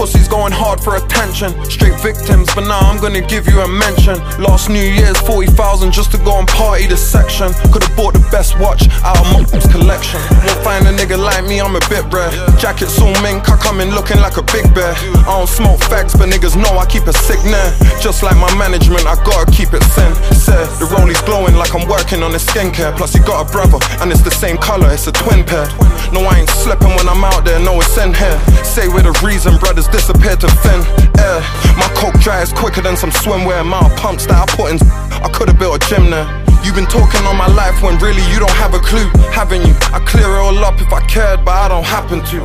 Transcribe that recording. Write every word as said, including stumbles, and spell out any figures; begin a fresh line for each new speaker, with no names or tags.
pussies going hard for attention. Straight victims, but now I'm gonna give you a mention. Last New Year's, forty thousand just to go and party this section. Could've bought the best watch out of Mom's collection. Won't find a nigga like me, I'm a bit rare. Jacket's all mink, I come in looking like a big bear. I don't smoke facts, but niggas know I keep a sick nair. Just like my management, I gotta keep it sincere. The rollie's glowing like I'm working on his skincare. Plus he got a brother, and it's the same color, it's a twin pair. No, I ain't slipping when I'm out there, no, it's in here. Say with a reason, brothers disappear to thin air. My coke dries quicker than some swimwear. Amount of pumps that I put in, I could've built a gym there. You've been talking on my life when really you don't have a clue, haven't you? I clear it all up if I cared, but I don't happen to.